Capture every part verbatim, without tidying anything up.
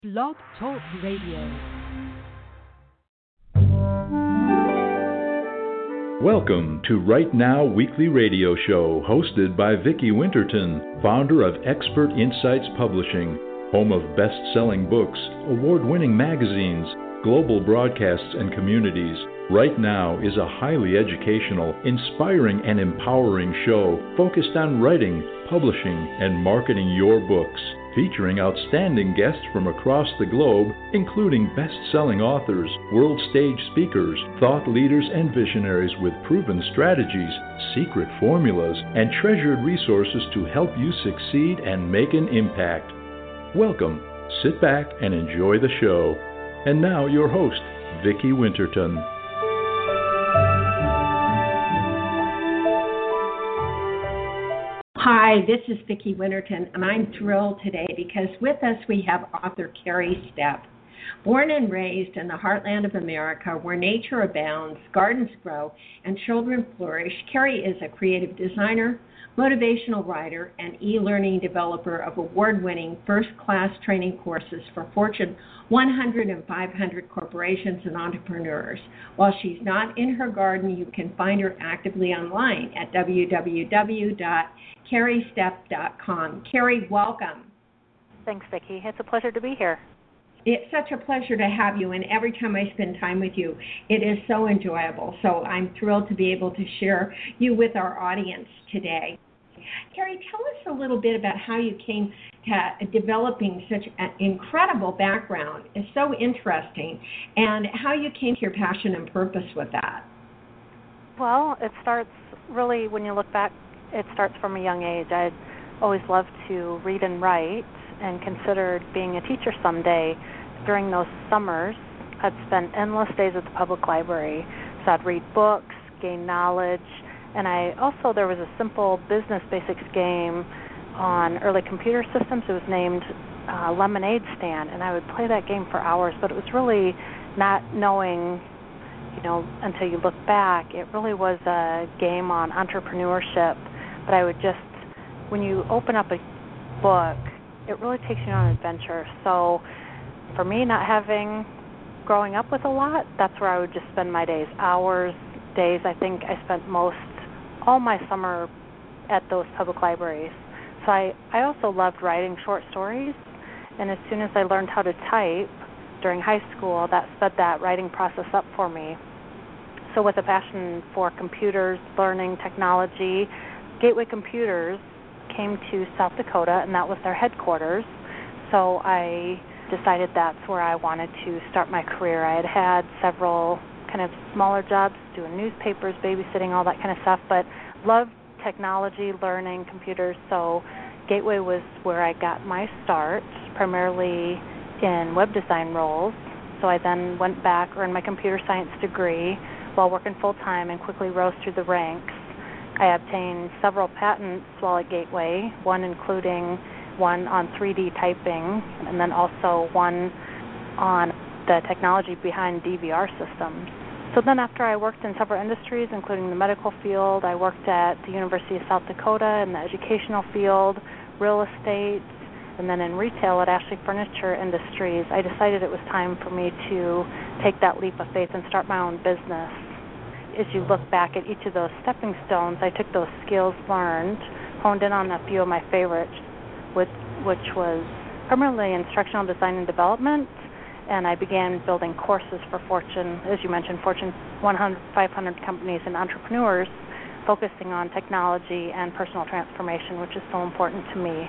Blog Talk Radio. Welcome to Right Now Weekly Radio Show, hosted by Vicki Winterton, founder of Expert Insights Publishing, home of best-selling books, award-winning magazines, global broadcasts, and communities. Right Now is a highly educational, inspiring, and empowering show focused on writing, publishing, and marketing your books, featuring outstanding guests from across the globe, including best-selling authors, world stage speakers, thought leaders, and visionaries with proven strategies, secret formulas, and treasured resources to help you succeed and make an impact. Welcome, sit back, and enjoy the show. And now your host, Vicki Winterton. Hi, this is Vicki Winterton, and I'm thrilled today because with us we have author Carrie Stepp. Born and raised in the heartland of America, where nature abounds, gardens grow, and children flourish, Carrie is a creative designer, motivational writer, and e-learning developer of award-winning first-class training courses for Fortune one hundred and five hundred corporations and entrepreneurs. While she's not in her garden, you can find her actively online at w w w dot carrie stepp dot com. Carrie, welcome. Thanks, Vicki. It's a pleasure to be here. It's such a pleasure to have you, and every time I spend time with you, it is so enjoyable. So I'm thrilled to be able to share you with our audience today. Carrie, tell us a little bit about how you came to developing such an incredible background. It's so interesting, and how you came to your passion and purpose with that. Well, it starts really, when you look back, it starts from a young age. I'd always loved to read and write and considered being a teacher someday. During those summers, I'd spend endless days at the public library. So I'd read books, gain knowledge, and I also, there was a simple business basics game on early computer systems. It was named uh, Lemonade Stand, and I would play that game for hours, but it was really not knowing, you know, until you look back, it really was a game on entrepreneurship. But I would just, when you open up a book, it really takes you on an adventure. So for me, not having, growing up with a lot, that's where I would just spend my days, hours, days. I think I spent most, all my summer at those public libraries. So I, I also loved writing short stories, and as soon as I learned how to type during high school, that sped that writing process up for me. So with a passion for computers, learning, technology, Gateway Computers came to South Dakota, and that was their headquarters. So I decided that's where I wanted to start my career. I had had several kind of smaller jobs, doing newspapers, babysitting, all that kind of stuff, but loved technology, learning, computers. So Gateway was where I got my start, primarily in web design roles. So I then went back, earned my computer science degree while working full-time, and quickly rose through the ranks. I obtained several patents while at Gateway, one including one on three D typing, and then also one on the technology behind D V R systems. So then after I worked in several industries, including the medical field, I worked at the University of South Dakota in the educational field, real estate, and then in retail at Ashley Furniture Industries, I decided it was time for me to take that leap of faith and start my own business. As you look back at each of those stepping stones, I took those skills learned, honed in on a few of my favorites, which, which was primarily instructional design and development, and I began building courses for Fortune, as you mentioned, Fortune one hundred, five hundred companies and entrepreneurs, focusing on technology and personal transformation, which is so important to me.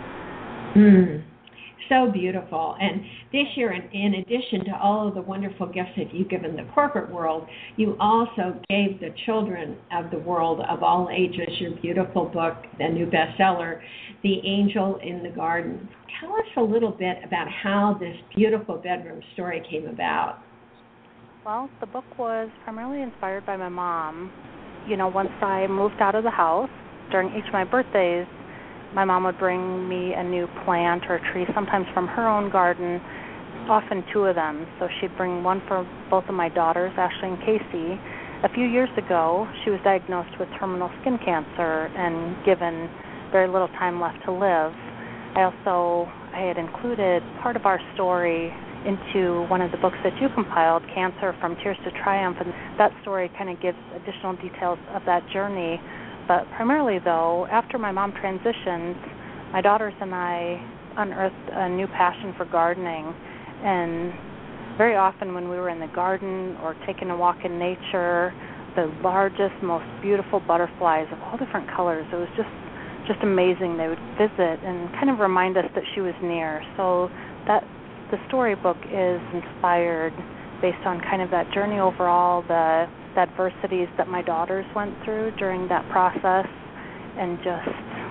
Mm, so beautiful. And this year, in, in addition to all of the wonderful gifts that you've given the corporate world, you also gave the children of the world of all ages your beautiful book, the new bestseller, The Angel in the Garden. Tell us a little bit about how this beautiful bedroom story came about. Well, the book was primarily inspired by my mom. You know, once I moved out of the house, during each of my birthdays, my mom would bring me a new plant or a tree, sometimes from her own garden, often two of them. So she'd bring one for both of my daughters, Ashley and Casey. A few years ago, she was diagnosed with terminal skin cancer and given very little time left to live. I also I had included part of our story into one of the books that you compiled, Cancer from Tears to Triumph, and that story kind of gives additional details of that journey. But primarily, though, after my mom transitioned, my daughters and I unearthed a new passion for gardening. And very often when we were in the garden or taking a walk in nature, the largest, most beautiful butterflies of all different colors, it was just just amazing. They would visit and kind of remind us that she was near. So that the storybook is inspired based on kind of that journey overall, the, the adversities that my daughters went through during that process, and just,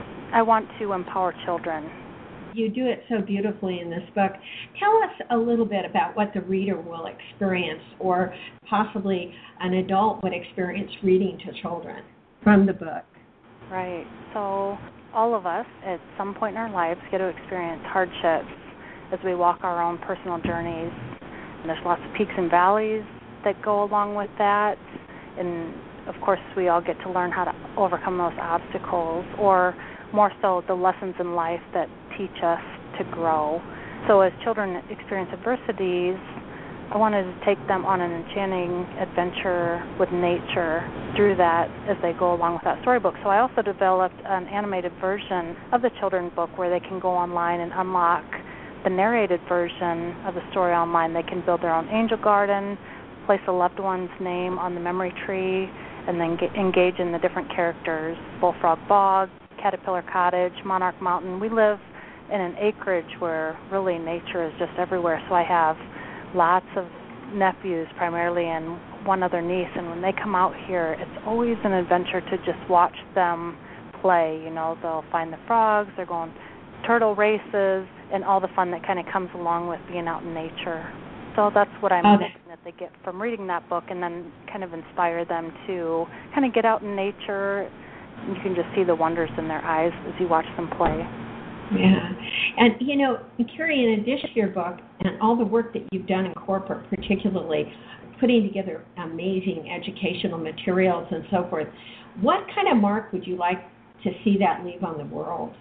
I want to empower children. You do it so beautifully in this book. Tell us a little bit about what the reader will experience, or possibly an adult would experience reading to children from the book. Right. So all of us at some point in our lives get to experience hardships as we walk our own personal journeys. And there's lots of peaks and valleys that go along with that. And of course, we all get to learn how to overcome those obstacles, or more so the lessons in life that teach us to grow. So as children experience adversities, I wanted to take them on an enchanting adventure with nature through that as they go along with that storybook. So I also developed an animated version of the children's book where they can go online and unlock the narrated version of the story online. They can build their own angel garden, place a loved one's name on the memory tree, and then get, engage in the different characters, Bullfrog Bog, Caterpillar Cottage, Monarch Mountain. We live in an acreage where really nature is just everywhere. So I have lots of nephews primarily and one other niece, and when they come out here, it's always an adventure to just watch them play. You know, they'll find the frogs, they're going turtle races, and all the fun that kind of comes along with being out in nature. So that's what I'm okay. hoping that they get from reading that book, and then kind of inspire them to kind of get out in nature. You can just see the wonders in their eyes as you watch them play. Yeah. And, you know, Carrie, in addition to your book and all the work that you've done in corporate, particularly putting together amazing educational materials and so forth, what kind of mark would you like to see that leave on the world?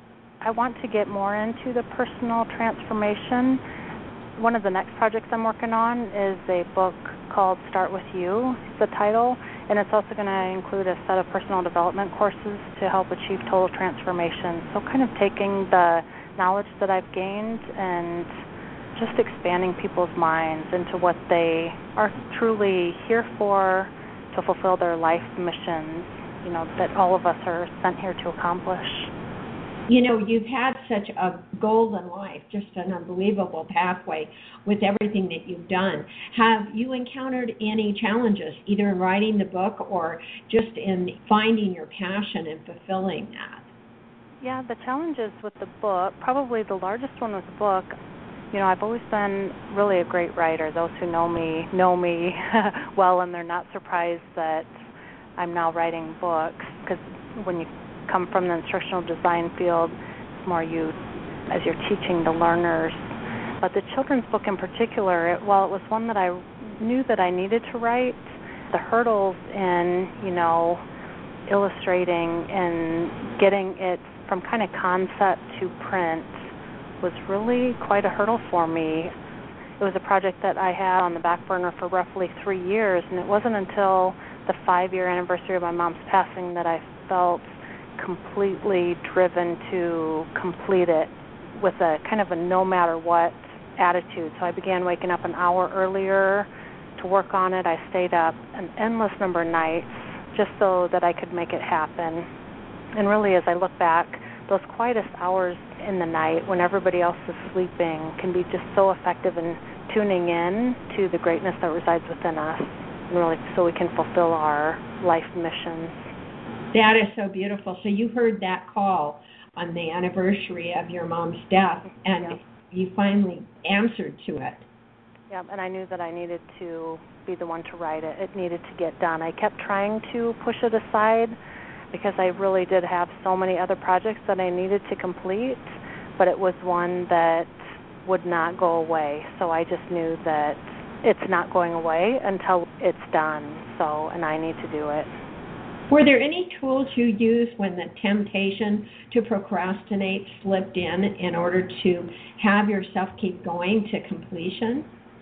I want to get more into the personal transformation. One of the next projects I'm working on is a book called Start With You, the title, and it's also going to include a set of personal development courses to help achieve total transformation. So kind of taking the knowledge that I've gained and just expanding people's minds into what they are truly here for, to fulfill their life missions, you know, that all of us are sent here to accomplish. You know, you've had such a golden life, just an unbelievable pathway with everything that you've done. Have you encountered any challenges, either in writing the book or just in finding your passion and fulfilling that? Yeah, the challenges with the book, probably the largest one with the book, you know, I've always been really a great writer. Those who know me know me well, and they're not surprised that I'm now writing books, because when you come from the instructional design field, it's more you as you're teaching the learners. But the children's book in particular, it, while it was one that I knew that I needed to write, the hurdles in, you know, illustrating and getting it from kind of concept to print was really quite a hurdle for me. It was a project that I had on the back burner for roughly three years, and it wasn't until the five-year anniversary of my mom's passing that I felt completely driven to complete it with a kind of a no-matter-what attitude. So I began waking up an hour earlier to work on it. I stayed up an endless number of nights just so that I could make it happen. And really, as I look back, those quietest hours in the night when everybody else is sleeping can be just so effective in tuning in to the greatness that resides within us, and really so we can fulfill our life missions. That is so beautiful. So you heard that call on the anniversary of your mom's death, and yeah. you finally answered to it. Yeah, and I knew that I needed to be the one to write it. It needed to get done. I kept trying to push it aside because I really did have so many other projects that I needed to complete, but it was one that would not go away. So I just knew that it's not going away until it's done, so, and I need to do it. Were there any tools you used when the temptation to procrastinate slipped in in order to have yourself keep going to completion?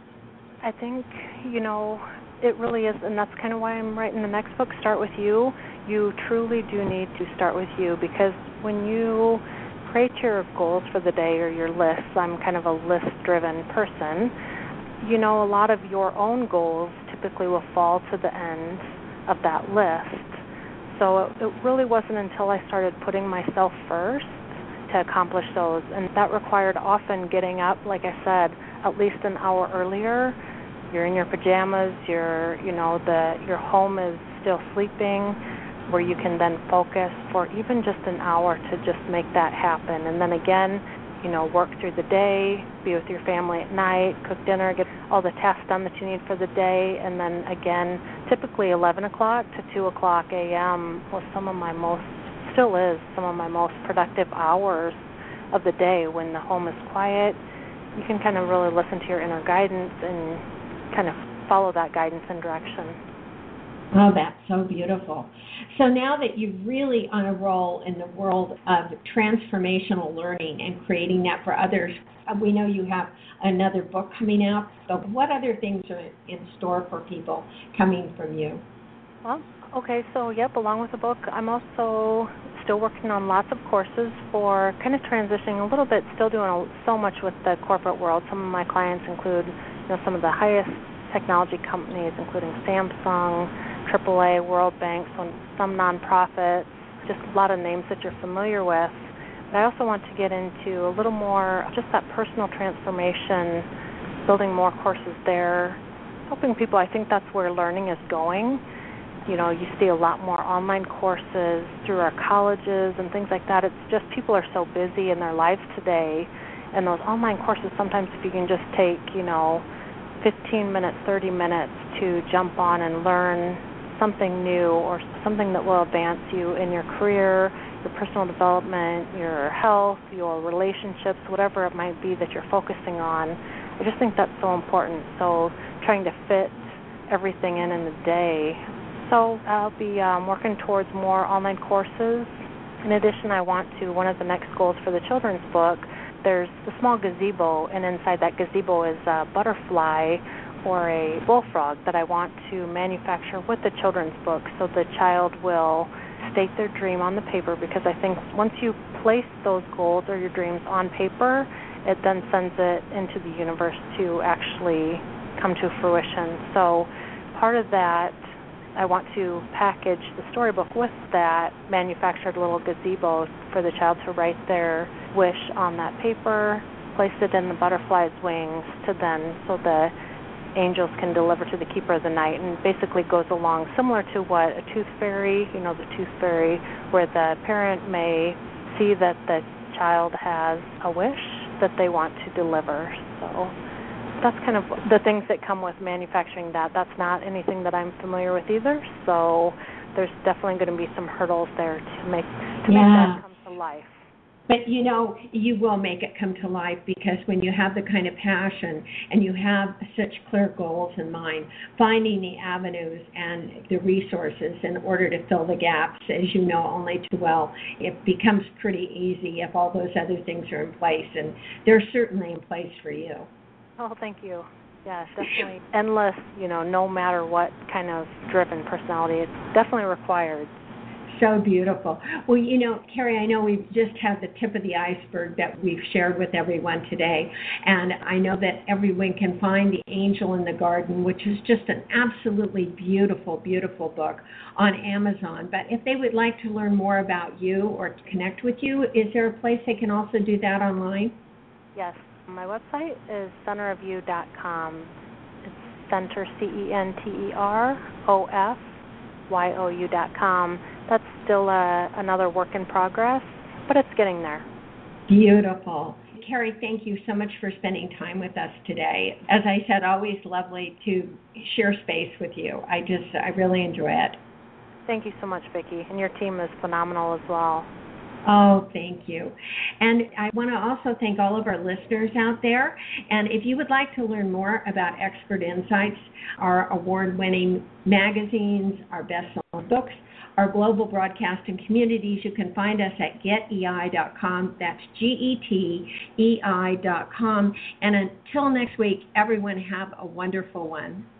I think, you know, it really is, and that's kind of why I'm writing the next book, Start With You. You truly do need to start with you, because when you create your goals for the day or your lists, I'm kind of a list-driven person, you know, a lot of your own goals typically will fall to the end of that list. So it really wasn't until I started putting myself first to accomplish those, and that required often getting up, like I said, at least an hour earlier. You're in your pajamas, you're, you know, the your home is still sleeping, where you can then focus for even just an hour to just make that happen. And then again, you know, work through the day, be with your family at night, cook dinner, get all the tasks done that you need for the day, and then again, typically eleven o'clock to two o'clock a.m. was some of my most, still is, some of my most productive hours of the day when the home is quiet. You can kind of really listen to your inner guidance and kind of follow that guidance and direction. Oh, that's so beautiful. So now that you're really on a roll in the world of transformational learning and creating that for others, we know you have another book coming out. So what other things are in store for people coming from you? Well, okay, so yep, along with the book, I'm also still working on lots of courses for kind of transitioning a little bit, still doing so much with the corporate world. Some of my clients include, you know, some of the highest technology companies, including Samsung, triple A, World Bank, some, some nonprofits, just a lot of names that you're familiar with. But I also want to get into a little more just that personal transformation, building more courses there, helping people. I think that's where learning is going. You know, you see a lot more online courses through our colleges and things like that. It's just people are so busy in their lives today, and those online courses, sometimes if you can just take, you know, fifteen minutes, thirty minutes to jump on and learn something new or something that will advance you in your career, your personal development, your health, your relationships, whatever it might be that you're focusing on. I just think that's so important. So trying to fit everything in in the day. So I'll be um, working towards more online courses. In addition, I want to, one of the next goals for the children's book, there's a small gazebo, and inside that gazebo is a butterfly or a bullfrog that I want to manufacture with the children's book, so the child will state their dream on the paper, because I think once you place those goals or your dreams on paper, it then sends it into the universe to actually come to fruition. So part of that, I want to package the storybook with that manufactured little gazebo for the child to write their wish on that paper, place it in the butterfly's wings to then, so the angels can deliver to the keeper of the night, and basically goes along similar to what a tooth fairy, you know, the tooth fairy, where the parent may see that the child has a wish that they want to deliver. So that's kind of the things that come with manufacturing that. That's not anything that I'm familiar with either, so there's definitely going to be some hurdles there to make to yeah. make that come to life. But, you know, you will make it come to life, because when you have the kind of passion and you have such clear goals in mind, finding the avenues and the resources in order to fill the gaps, as you know only too well, it becomes pretty easy if all those other things are in place, and they're certainly in place for you. Oh, thank you. Yeah, definitely endless, you know, no matter what kind of driven personality. It's definitely required. So beautiful. Well, you know, Carrie, I know we've just had the tip of the iceberg that we've shared with everyone today, and I know that everyone can find The Angel in the Garden, which is just an absolutely beautiful, beautiful book, on Amazon. But if they would like to learn more about you or to connect with you, is there a place they can also do that online? Yes. My website is center of you dot com. It's center, C E N T E R O F Y O U dot com. That's still a, another work in progress, but it's getting there. Beautiful. Carrie, thank you so much for spending time with us today. As I said, always lovely to share space with you. I just, I really enjoy it. Thank you so much, Vicki, and your team is phenomenal as well. Oh, thank you. And I want to also thank all of our listeners out there. And if you would like to learn more about Expert Insights, our award-winning magazines, our best-selling books, our global broadcasting communities, you can find us at get e i dot com. That's G E T E I dot com. And until next week, everyone have a wonderful one.